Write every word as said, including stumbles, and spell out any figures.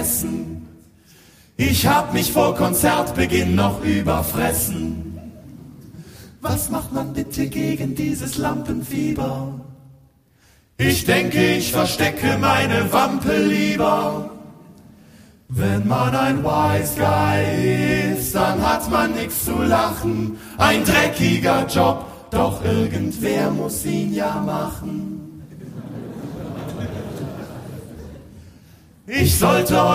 vergessen. Ich hab mich vor Konzertbeginn noch überfressen. Was macht man bitte gegen dieses Lampenfieber? Ich denke, ich verstecke meine Wampe lieber. Wenn man ein Wise Guy ist, dann hat man nichts zu lachen. Ein dreckiger Job, doch irgendwer muss ihn ja machen. Ich sollte